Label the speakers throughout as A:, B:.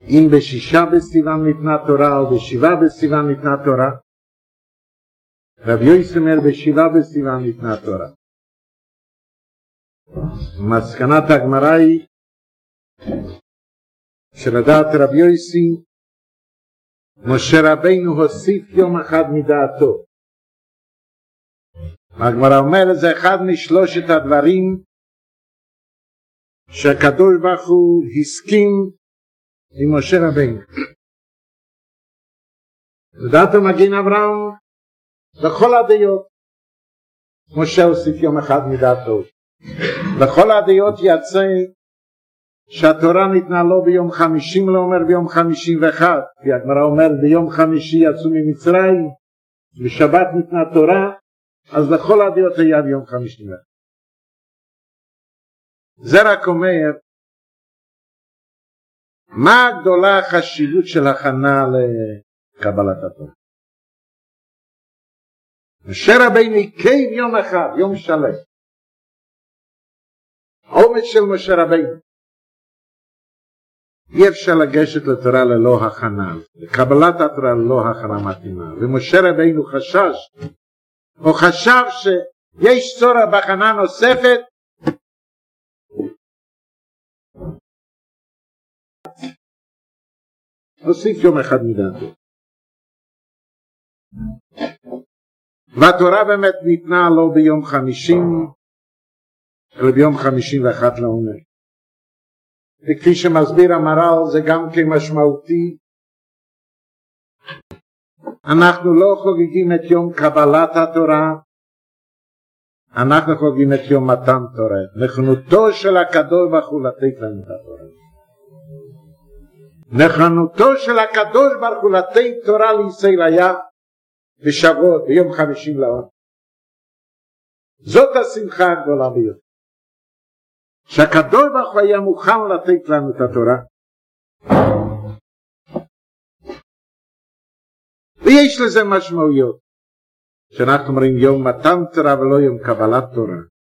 A: אם בשישה בסיוון ניתנה תורה או בשבעה בסיוון ניתנה תורה. רבי יוסי אומר בשבעה בסיוון ניתנה תורה. מסקנת הגמרא היא שלדעת רבי יוסי משה רבינו הוסיף יום אחד מדעתו. הגמרא אומר זה אחד משלושת הדברים שהקדוש ברוך הוא הסכים עם משה רבינו. לדעת המגן אברהם בכל הדעות משה הוסיף יום אחד מדעתו. בכל הדעות יצא שהתורה ניתנה לא ביום 50, לא אומר ביום 51, כי הגמרא אומר ביום 5 יצאו ממצרים, בשבת ניתנה תורה, אז לכל הדעות היה ביום 51. זה רק אומר מה הגדולה החשיבות של הכנה לקבלת התורה. משה רבינו עיכב יום אחד, יום שלם. האומץ של משה רבינו. אי אפשר לגשת לתורה ללא הכנה, לקבלת התורה ללא הכנה מתאימה. ומשה רבינו חשש, או חשב שיש צורך בהכנה נוספת, הוסיף יום אחד מדעתו. והתורה באמת ניתנה לא ביום 50, אלא ביום 51 לעומר. וכפי שמסביר המהר"ל זה גם כמשמעותי, אנחנו לא חוגגים את יום קבלת התורה, אנחנו חוגגים את יום מתן תורה. נכונותו של הקדוש ברוך הוא לתת לנו את התורה. נכונותו של הקדוש ברוך הוא לתת תורה לישראל היה בשבועות, ביום 50 לעומר. זאת השמחה הגדולה ביותר. שהקדוש ברוך הוא היה מוכן לתת לנו את התורה. ויש לזה משמעויות. שאנחנו אומרים יום מתן תורה ולא יום קבלת תורה.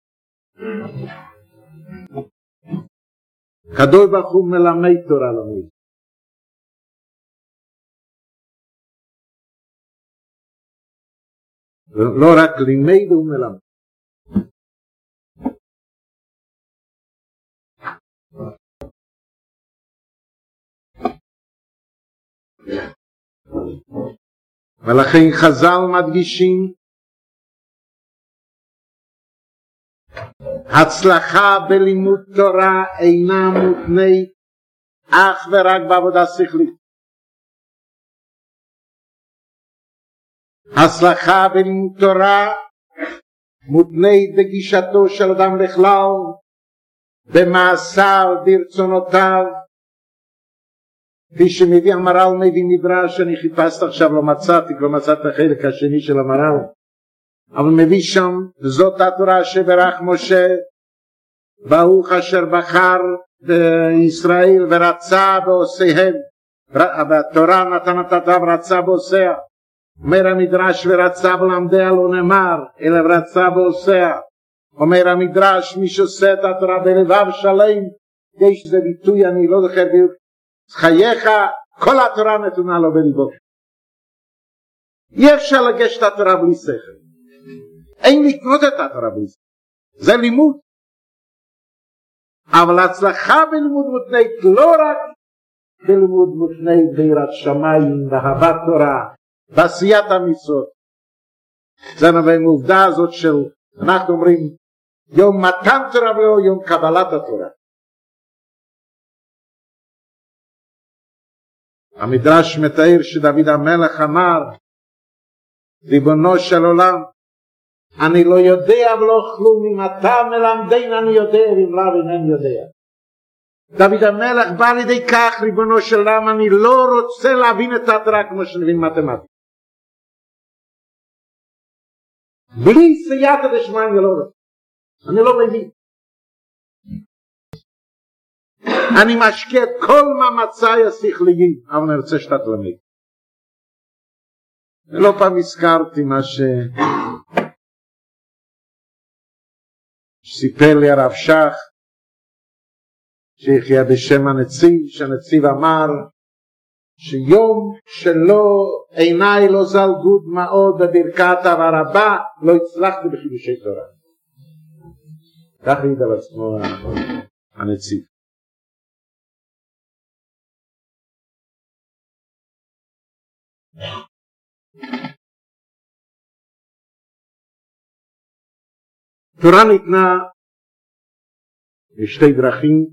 A: הקדוש ברוך הוא מלמד תורה לנו. לא רק לימד הוא מלמד. ולכן חז"ל מדגישים הצלחה בלימוד תורה אינה מותנית אך ורק בעבודה שכלית. הצלחה בלימוד תורה מותנית בגישתו של אדם בכלל, במעשיו, ברצונותיו. כפי שמביא המהר"ל מביא מדרש, אני חיפשתי עכשיו לא מצאתי את החלק השני של המהר"ל, אבל מביא שם זאת התורה שברך משה ברוך אשר בחר בישראל ורצה בעושיהם. התורה נתן את הדבר רצה בעושיה. אומר המדרש ורצה בלמדיה לא נאמר אלא רצה בעושיה. אומר המדרש מי שעושה את התורה בלבב שלם, יש זה ביטוי אני לא זוכר חייך כל התורה נתונה לו בליבו. אי אפשר לגשת את התורה בלי שכל, אין לקנות את התורה בלי שכל, זה לימוד. אבל הצלחה בלימוד מותנית לא רק בלימוד מותנית ביראת שמיים, באהבת תורה, בעשיית המצוות. זה נובע מהעובדה הזאת של אנחנו אומרים יום מתן תורה ולא יום קבלת התורה. המדרש מתאר שדוד המלך אמר ריבונו של עולם אני לא יודע ולא כלום, אם אתה מלמדני אני יודע ואם לאו אינני יודע. דוד המלך בא לידי כך ריבונו של עולם אני לא רוצה להבין את התורה כמו שנבין מתמטיקה, בלי סייעתא דשמיא אני לא רוצה, אני לא מבין. אני משקיע את כל מאמציי השכליים, אבל אני רוצה שאתה תלמד. ולא פעם הזכרתי מה שסיפר לי הרב שך, שיחיה בשם הנציב, שהנציב אמר שיום שלא עיניי לא זלגו דמעות בברכת הרבה, לא הצלחתי בחידושי תורה. כך העיד על עצמו הנציב. תורה ניתנה בשתי דרכים,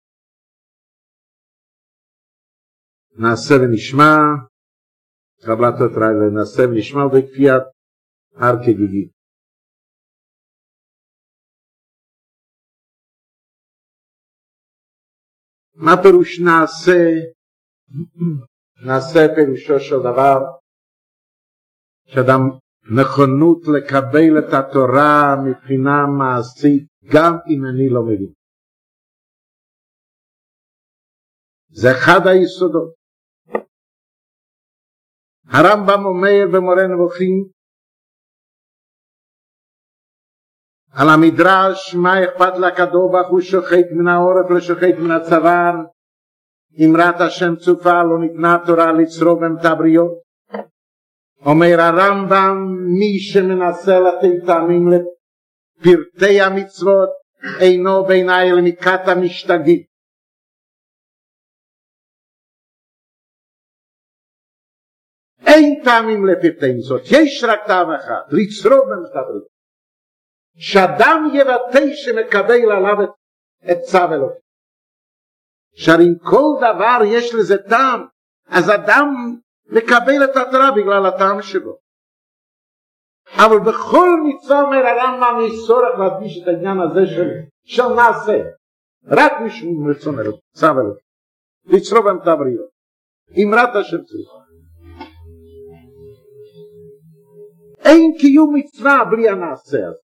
A: נעשה ונשמע, קבלת התורה נעשה ונשמע בכפיית הר כגיגית. מה פירוש נעשה? נעשה פירושו של דבר שאדם נכונות לקבל את התורה מבחינה מעשית גם אם אני לא מבין. זה אחד היסודות. הרמב"ם אומר במורה נבוכים על המדרש, מה אכפת לקדוש ברוך הוא שוחט מן העורף לשוחט מן הצוואר, אמרת השם צופה לא ניתנה תורה לצרוב את הבריות. אומר הרמב"ם, מי שמנסה לתת טעמים לפרטי המצוות אינו בעיניי אלא מכת המשתגעים. אין טעמים לפרטי מצוות, יש רק טעם אחד, לצרוב את הבריות. שאדם יבטא שמקבל עליו את צו אלוהים. שאם כל דבר יש לזה טעם, אז אדם מקבל את התורה בגלל הטעם שבו. אבל בכל מצווה אומר הרמב"ם יש צורך להדגיש את העניין הזה של נעשה. רק משום רצון אלוהים, צו אלוהים. לצרוב את הבריות. אמרת השם צופה. אין קיום מצווה בלי הנעשה הזה.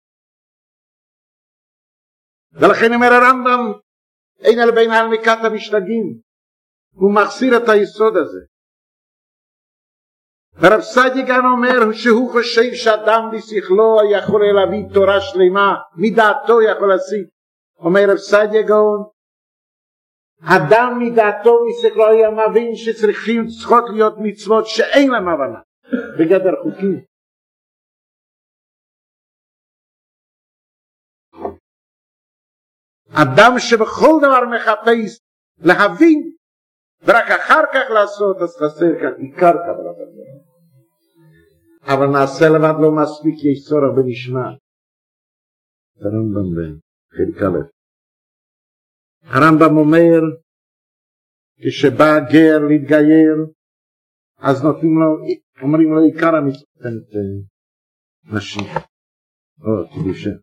A: ולכן אומר הרמב"ם, אין על בין על מכת המשתגעים. הוא מחסיר את היסוד הזה. הרב סדיגן אומר שהוא חושב שאדם בשכלו יכול להביא תורה שלמה, מדעתו יכול להשיג. אומר הרב סדיגן, אדם מדעתו בשכלו היה מבין צריכות להיות מצוות שאין להם הבנה, בגדר חוקים. אדם שבכל דבר מחפש להבין ורק אחר כך לעשות, אז חסר כאן עיקר קבלת התורה. אבל נעשה לבד לא מספיק, יש צורך בנשמע. הרמב"ם בחלק א'. הרמב"ם אומר, כשבא גר להתגייר, אז נותנים לו, אומרים לו עיקר המצוות נשים. קידושה.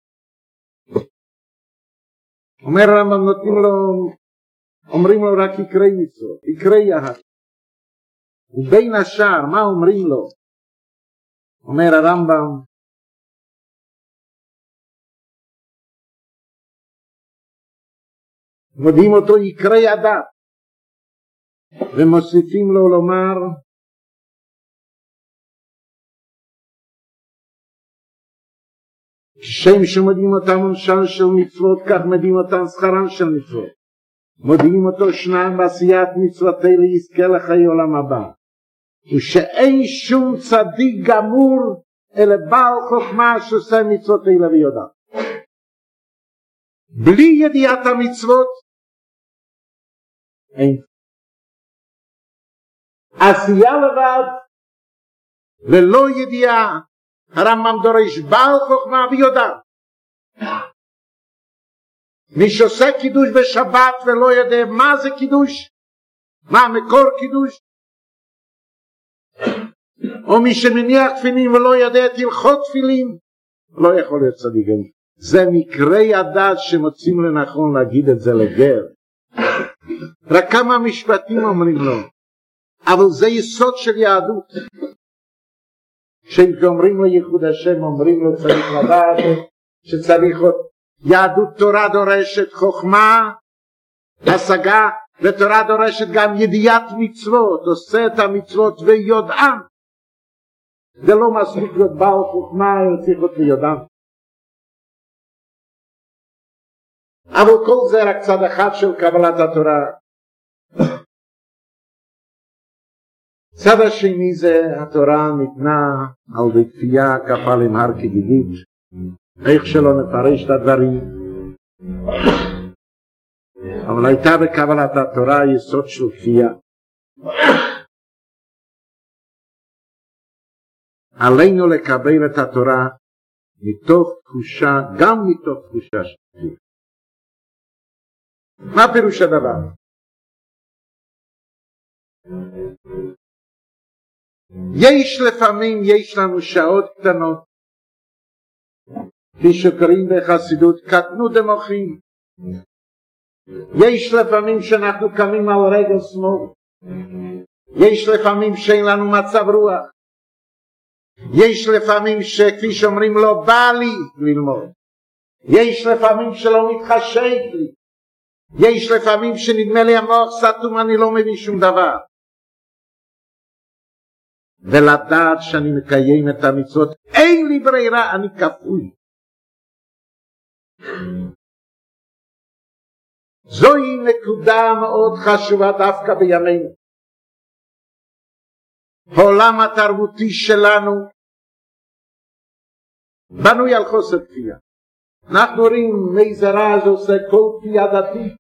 A: אומר הרמב"ם, נותנים לו, אומרים לו רק יקרי מצוות, יקרי יהד. ובין השאר, מה אומרים לו? אומר הרמב"ם, מודיעים אותו יקרי הדת, ומוסיפים לו לומר, כשם שמודיעים אותם עונשן של מצוות, כך מודיעים אותם שכרן של מצוות. מודיעים אותו שניים בעשיית מצוותי ליזכה לחיי עולם הבא. ושאין שום צדיק גמור, אלא בעל חוכמה שעושה מצוותי ויודע. בלי ידיעת המצוות, אין. עשייה לבד, ללא ידיעה, הרמב"ם דורש בעל חוכמה ויודע. מי שעושה קידוש בשבת ולא יודע מה זה קידוש, מה מקור קידוש, או מי שמניח תפילין ולא יודע את הלכות תפילין, לא יכול להיות צדיק. זה מקרי הדת שמוצאים לנכון להגיד את זה לגר. רק כמה משפטים אומרים לו, אבל זה יסוד של יהדות. כשאומרים לו ייחוד השם, אומרים לו צריך לדעת שצריך עוד יהדות. תורה דורשת חוכמה, השגה, ותורה דורשת גם ידיעת מצוות, עושה את המצוות ויודעם. זה לא מספיק להיות בעל חוכמה, צריך להיות ויודעם. אבל כל זה רק צד אחד של קבלת התורה. צד השני זה התורה ניתנה על בכפייה כפה למהר כגיגית, איך שלא נפרש את הדברים, אבל הייתה בקבלת התורה יסוד של כפייה. עלינו לקבל את התורה מתוך תחושה, גם מתוך תחושה של כפייה. מה פירוש הדבר? לפעמים יש לנו שעות קטנות, כפי שקוראים בחסידות קטנות דמוחים. יש לפעמים שאנחנו קמים על רגל שמאל, יש לפעמים שאין לנו מצב רוח, יש לפעמים שכפי שאומרים לא בא לי ללמוד, יש לפעמים שלא מתחשק לי, יש לפעמים שנדמה לי המוח סתום, אני לא מבין שום דבר. ולדעת שאני מקיים את המצוות, אין לי ברירה, אני כפוי. זוהי נקודה מאוד חשובה דווקא בימינו. העולם התרבותי שלנו בנוי על חוסר כפייה. אנחנו רואים מי זרע זה עושה כל כפייה דתית.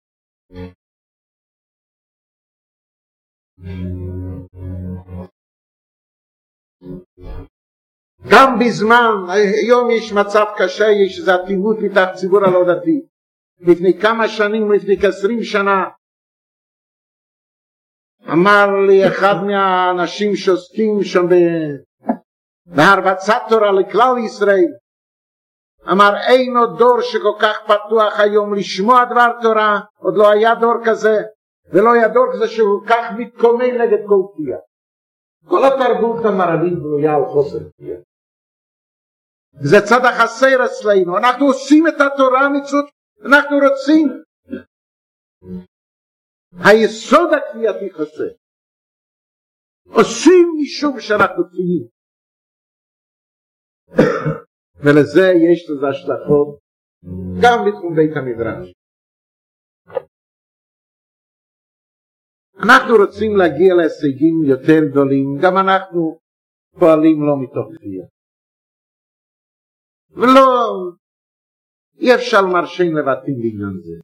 A: גם בזמן, היום יש מצב קשה, יש איזו אטימות מתח ציבור הלא דתי. לפני כמה שנים, לפני 20 שנה, אמר לי אחד מהאנשים שעוסקים שם בהרבצת תורה לכלל ישראל, אמר אין עוד דור שכל כך פתוח היום לשמוע דבר תורה, עוד לא היה דור כזה, ולא היה דור כזה שהוא כך מתקומם נגד כל כפייה. כל התרבות המערבית בנויה על חוסר כפייה. זה צד החסר אצלנו, אנחנו עושים את התורה מצוות, אנחנו רוצים. היסוד הכפייתי חסר. עושים משום שאנחנו כפיים. ולזה יש לזה השלכות גם בתחום בית המדרש. אנחנו רוצים להגיע להישגים יותר גדולים, גם אנחנו פועלים לא מתוך כפייה. ולא, אי אפשר לומר שאין לבטים בעניין זה.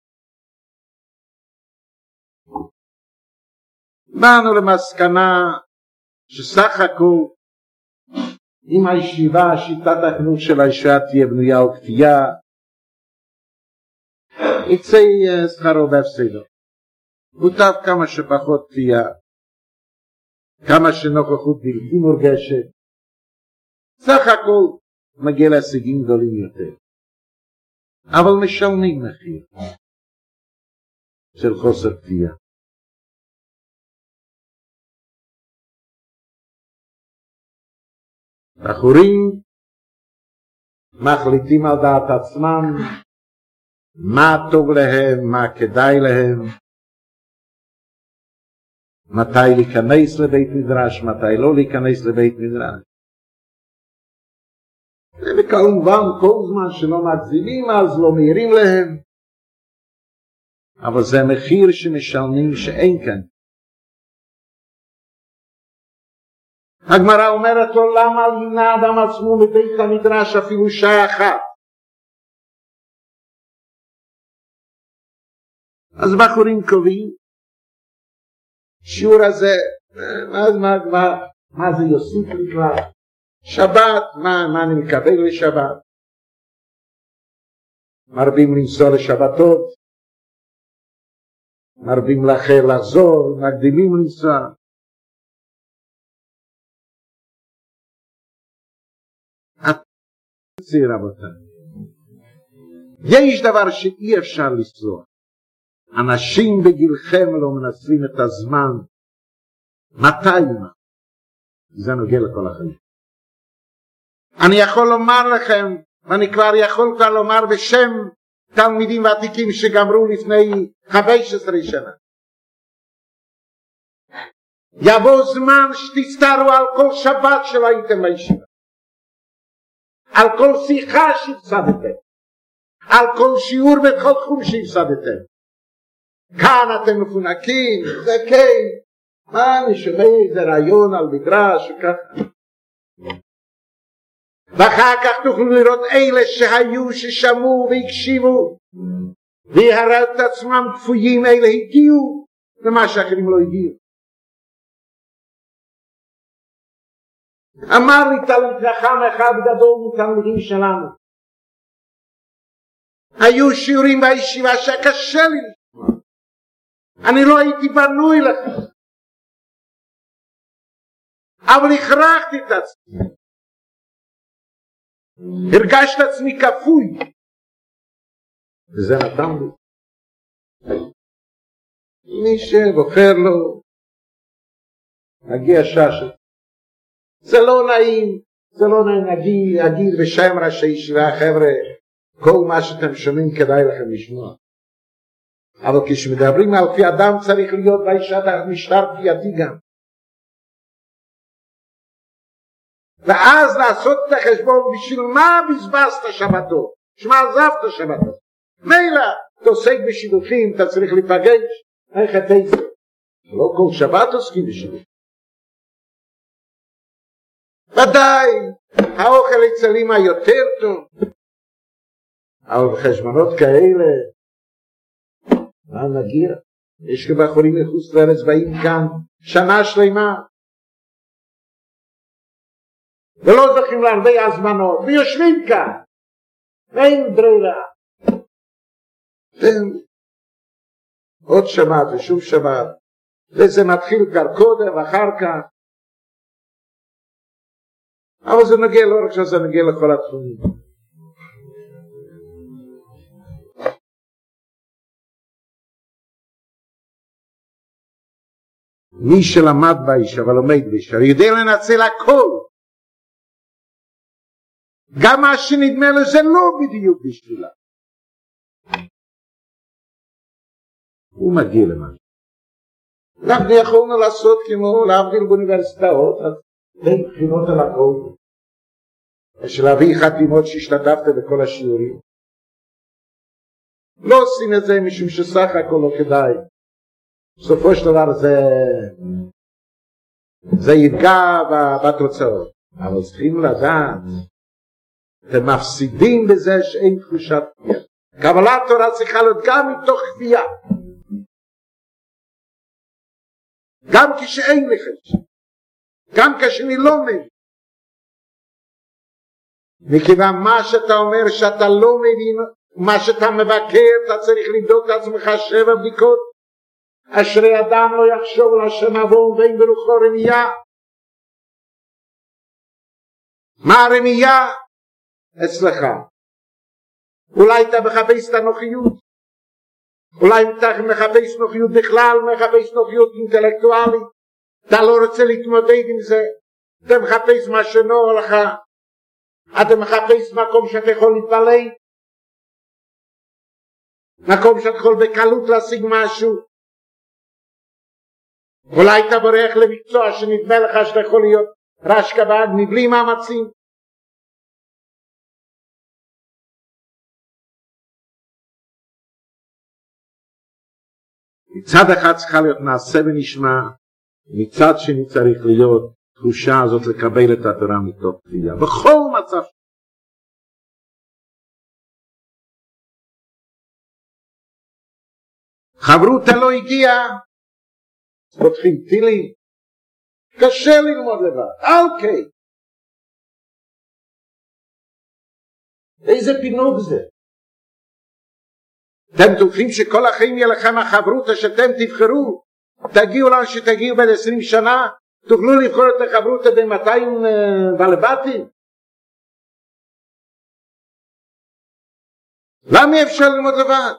A: באנו למסקנה שסך הכל אם הישיבה, שיטת החינוך של הישיבה תהיה בנויה או כפייה, יצא שכרו בהפסדו. מוטב כמה שפחות כפייה, כמה שנוכחות בלתי מורגשת, סך הכל מגיע להישגים גדולים יותר. אבל משלמים מחיר של חוסר כפייה. בחורים מחליטים על דעת עצמם מה טוב להם, מה כדאי להם, מתי להיכנס לבית מדרש, מתי לא להיכנס לבית מדרש. וכמובן כל זמן שלא מגזימים אז לא מהירים להם, אבל זה מחיר שמשלמים שאין כאן. הגמרא אומרת לו למה לינה אדם עצמו מבית המדרש אפילו שעה אחת. אז בחורים קובעים שיעור הזה, מה זה יוסיף לי כבר? שבת, מה אני מקבל לשבת? מרבים לנסוע לשבתות, מרבים לחזור, מקדימים לנסוע. רבותיי, יש דבר שאי אפשר לסלוח. אנשים בגילכם לא מנצלים את הזמן. מתי? זה נוגע לכל החיים. אני יכול לומר לכם, ואני כבר יכול לומר בשם תלמידים ותיקים שגמרו לפני 15 שנה. יבוא זמן שתצטערו על כל שבת שלא הייתם בישיבה. על כל שיחה שהפסדתם, על כל שיעור בכל תחום שהפסדתם. כאן אתם מפונקים, זה כן, מה אני שומע איזה רעיון על מדרש וככה. ואחר כך תוכלו לראות אלה שהיו, ששמעו והקשיבו והראו את עצמם כפויים, אלה הגיעו למה שאחרים לא הגיעו. אמר לי תלמיד חכם אחד גדול מתלמידים שלנו, היו שיעורים בישיבה שקשה לי לשמוע, אני לא הייתי בנוי לכך, אבל הכרחתי את עצמי, הרגשת עצמי כפוי, וזה נתן לי. מי שבוחר לו הגיע שעה, זה לא נעים, זה לא נעים להגיד בשם ראשי ישיבה, חבר'ה, כל מה שאתם שומעים כדאי לכם לשמוע, אבל כשמדברים על פי אדם צריך להיות באישת משטר כפייתי גם, ואז לעשות את החשבון בשביל מה בזבזת שבתו, שמה עזבת שבתו, מילא תעסק בשידוכים, אתה צריך להיפגש, איך את איזה, לא כל שבת עוסקים בשידוכים, ודאי האוכל אצל אמא יותר טוב, אבל בחשבונות כאלה מה נגיע? יש בחורים מחוץ לארץ באים כאן שנה שלמה ולא זוכים להרבה הזמנות ויושבים כאן ואין ברירה, עוד שבת ושוב שבת, וזה מתחיל קודם ואחר כך, אבל זה נגיע, לא רק שזה נגיע לכל התחומים. מי שלמד בישיבה ולומד בישיבה יודע לנצל הכל, גם מה שנדמה לו זה לא בדיוק בשבילה, הוא מגיע למשהו. אנחנו יכולנו לעשות כמו להבדיל באוניברסיטאות, אז בין בחינות על הכל, ושלהביא חתימות שהשתתפת בכל השיעורים, לא עושים את זה משום שסך הכל לא כדאי, בסופו של דבר זה יפגע בתוצאות, אבל צריכים לדעת, אתם מפסידים בזה שאין תחושת כפייה. קבלת תורה צריכה להיות גם מתוך כפייה, גם כשאין לך, גם כשאני לא מבין, מכיוון מה שאתה אומר שאתה לא מבין, מה שאתה מבקר, אתה צריך לבדוק את עצמך 7 בדיקות, אשרי אדם לא יחשוב לשם אבום ואין ברוחו רמייה. מה הרמייה? אצלך. אולי אתה מחפש את הנוחיות, אולי אתה מחפש נוחיות בכלל, מחפש נוחיות אינטלקטואלית, אתה לא רוצה להתמודד עם זה, אתה מחפש מה שנוח לך, אתה מחפש מקום שאתה יכול להתפלל, מקום שאתה יכול בקלות להשיג משהו, אולי אתה בורח למקצוע שנדמה לך שאתה יכול להיות רש כבד מבלי מאמצים. מצד אחד צריכה להיות נעשה ונשמע, מצד שני צריך להיות תחושה הזאת לקבל את התורה מתוך כפייה בכל מצב. חברותא לא הגיע, פותחים טילים, קשה ללמוד לבד, אוקיי, איזה פינוק זה. אתם תוכלים שכל החיים יהיה לכם החברותא שאתם תבחרו, תגיעו לאן שתגיעו בין 20 שנה, תוכלו לבחור את החברותא בין 200 בלבטים? למה אפשר ללמוד לבד?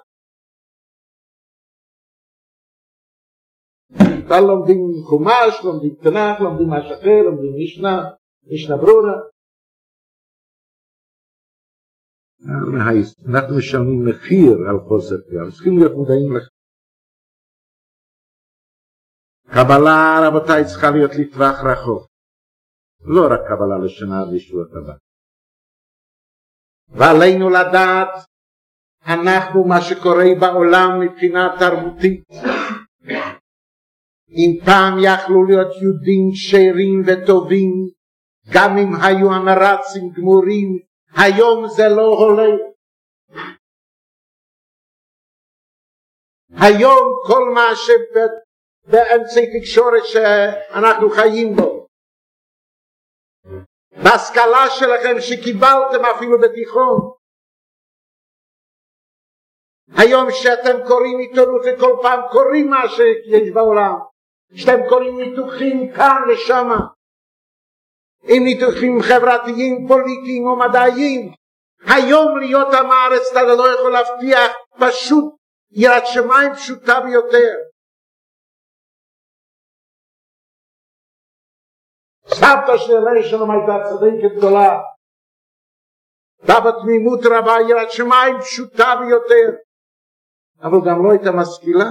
A: כאן לומדים חומש, לומדים תנ"ך, לומדים משהו אחר, לומדים משנה ברורה. אנחנו משלמים מחיר על חוסר כפייה, צריכים להיות מודעים לכך. קבלה, רבותיי, צריכה להיות לטווח רחוק, לא רק קבלה לשנה וישועת הבאה. ועלינו לדעת, אנחנו מה שקורה בעולם מבחינה תרבותית, אם פעם יכלו להיות יהודים שרים וטובים, גם אם היו המרצים גמורים, היום זה לא הולך. היום כל מה שבאמצעי תקשורת שאנחנו חיים בו, בהשכלה שלכם שקיבלתם אפילו בתיכון, היום שאתם קוראים עיתונות וכל פעם קוראים מה שיש בעולם, שאתם קוראים ניתוחים כאן ושם, עם ניתוחים חברתיים, פוליטיים או מדעיים, היום להיות עם הארץ אתה לא יכול להבטיח, פשוט יראת שמיים פשוטה ביותר. סבתא שלי שלום הייתה צדיקת גדולה, בתמימות רבה, יראת שמיים פשוטה ביותר, אבל גם לא הייתה משכילה.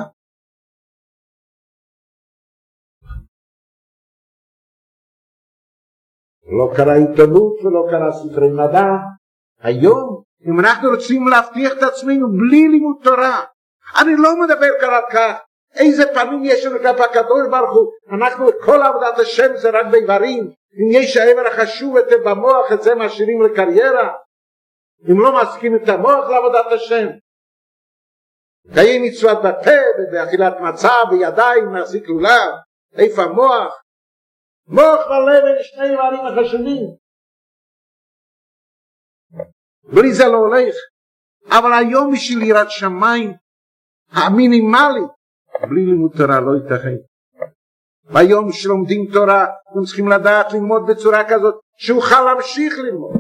A: לא קרא עיתונות ולא קרא ספרי מדע. היום, אם אנחנו רוצים להבטיח את עצמנו בלי לימוד תורה, אני לא מדבר כאן על כך, איזה פנים יש לנו כלפי הקדוש ברוך הוא, אנחנו כל עבודת השם זה רק באיברים, אם יש העבר החשוב במוח, את זה משאירים לקריירה, אם לא מסכים את המוח לעבודת השם. קיים מצוות בפה, באכילת מצה, בידיים, להחזיק לולב, איפה המוח? מוח ולב הם שני דברים החשובים. בלי זה לא הולך. אבל היום בשביל יראת שמיים המינימלי, בלי לימוד תורה לא ייתכן. ביום שלומדים תורה, הם צריכים לדעת ללמוד בצורה כזאת, שאוכל להמשיך ללמוד.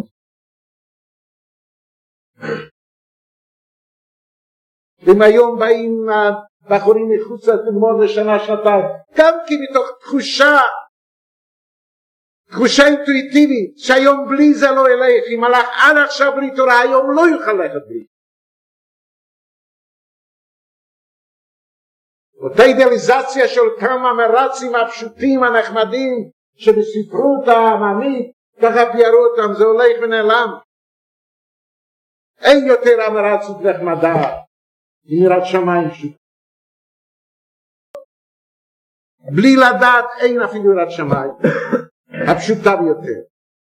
A: אם היום באים בחורים מחוץ ללמוד לשנה שנתיים, גם כי מתוך תחושה אינטואיטיבית, שהיום בלי זה לא ילך, אם הלך עד עכשיו בלי תורה, היום לא יוכל ללכת בלי. אותה אידאליזציה של כמה מרצים הפשוטים הנחמדים, שבספרות העממית, ככה פיירו אותם, זה הולך ונעלם. אין יותר המרצות נחמדה, יראת שמיים פשוט. בלי לדעת אין אפילו יראת שמיים. הפשוטה ביותר.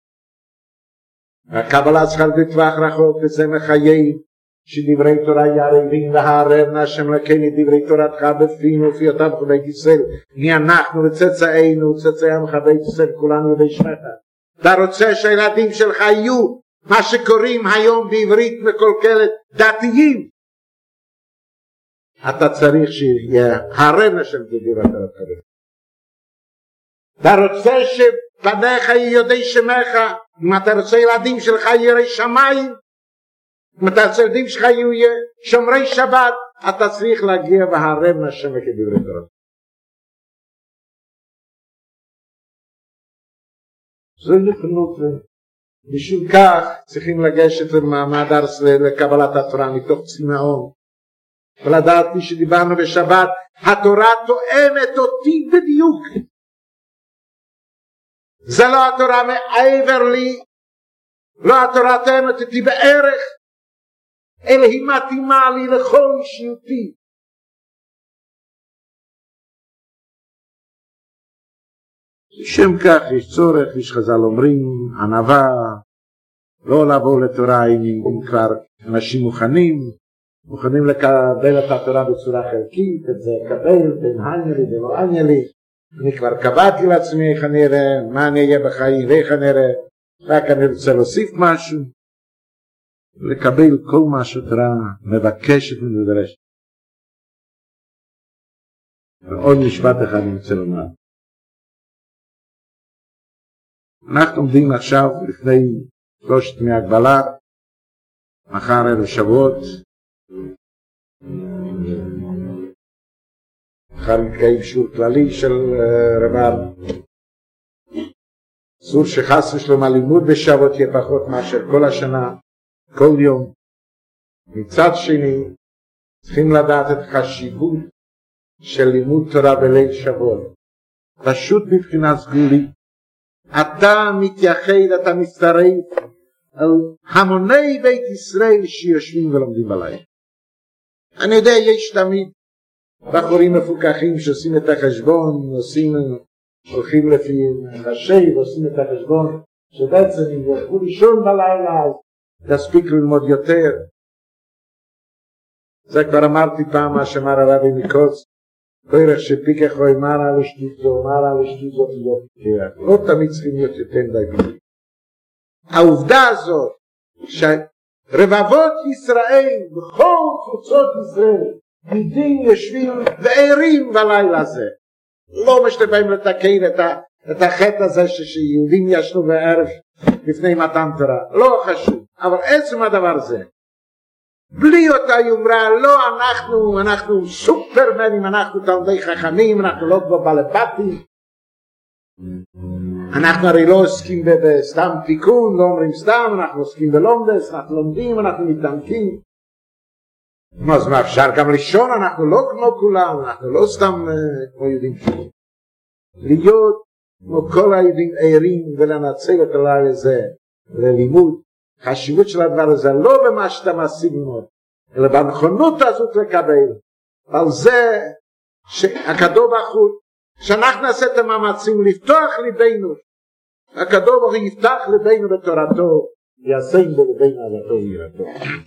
A: הקבלה צריכה לטווח רחוק, וזה מחייב שדברי תורה יערבים והערב נשם לקני דברי תורתך בפינו ופיותם בית ישראל, מי אנחנו וצאצאינו וצאצאי עמך בית ישראל כולנו ובשמך. אתה רוצה שהילדים שלך יהיו מה שקוראים היום בעברית מקולקלת דתיים, אתה צריך שיהיה הערב נשם כדברי תורתך. אתה רוצה שבניך יהיו יודעי שמך, אם אתה רוצה ילדים שלך יראי שמיים, אם אתה רוצה ילדים שלך יהיו שומרי שבת, אתה צריך להגיע והערב נשם כדברי תורה. זה נכונות. בשביל כך צריכים לגשת למעמד ארץ לקבלת התורה מתוך צמאון. ולדעת לי שדיברנו בשבת, התורה תואמת אותי בדיוק. זה לא התורה מעבר לי, לא התורה תואמת אותי בערך, אלא היא מתאימה לי לכל אישיותי. לשם כך יש צורך, יש חז"ל אומרים, ענווה, לא לבוא לתורה אם כבר אנשים מוכנים לקבל את התורה בצורה חלקית, את זה קבל, בין עניין לי ולא עניין לי. אני כבר קבעתי לעצמי איך אני אראה, מה אני אהיה בחיים ואיך אני אראה, רק אני רוצה להוסיף משהו, לקבל כל מה שתורה מבקשת ונדרשת. ועוד משפט אחד אני רוצה לומר. אנחנו עומדים עכשיו לפני 3 ימי הגבלה, מחר ערב שבועות, מחר מתקיים שיעור כללי של רב"ם. אסור שחס ושלום הלימוד בשבועות יהיה פחות מאשר כל השנה, כל יום. מצד שני, צריכים לדעת את החשיבות של לימוד תורה בליל שבועות. פשוט מבחינה סגולית, אתה מתייחד, אתה מצטרף על המוני בית ישראל שיושבים ולומדים בלילה. אני יודע, יש תמיד בחורים מפוקחים שעושים את החשבון, הולכים לפי ראשי ועושים את החשבון, שבעצם אם ילכו לישון בלילה אז תספיק ללמוד יותר. זה כבר אמרתי פעם מה שאמר הרבי מקוץ, דרך שפיקח או אמרה לשתיזו, לא תמיד צריכים להיות יותר דגים. העובדה הזאת שרבבות ישראל בכל קבוצות ישראל יהודים יושבים וערים בלילה הזה, לא משתבעים לתקן את החטא הזה שיהודים ישנו בערב לפני מתן תורה, לא חשוב, אבל עצם הדבר הזה בלי אותה יומרה, לא אנחנו סופרמנים, אנחנו תלמידי חכמים, אנחנו לא כמו בלבטים, אנחנו הרי לא עוסקים בסתם תיקון, לא אומרים סתם, אנחנו עוסקים בלומדס, אנחנו לומדים, אנחנו מתעמקים. אז מה אפשר גם לישון, אנחנו לא כמו כולם, אנחנו לא סתם כמו יהודים שונים. להיות כמו כל היהודים ערים ולנצל את הלילה הזה ללימוד, החשיבות של הדבר הזה לא במה שאתה משיג ללמוד, אלא בנכונות הזאת לקבל. על זה שהקדוש ברוך הוא, שאנחנו נעשה את המאמצים לפתוח ליבנו, הקדוש ברוך הוא יפתח ליבנו בתורתו, יעשה בו ליבנו אהבתו ויראתו.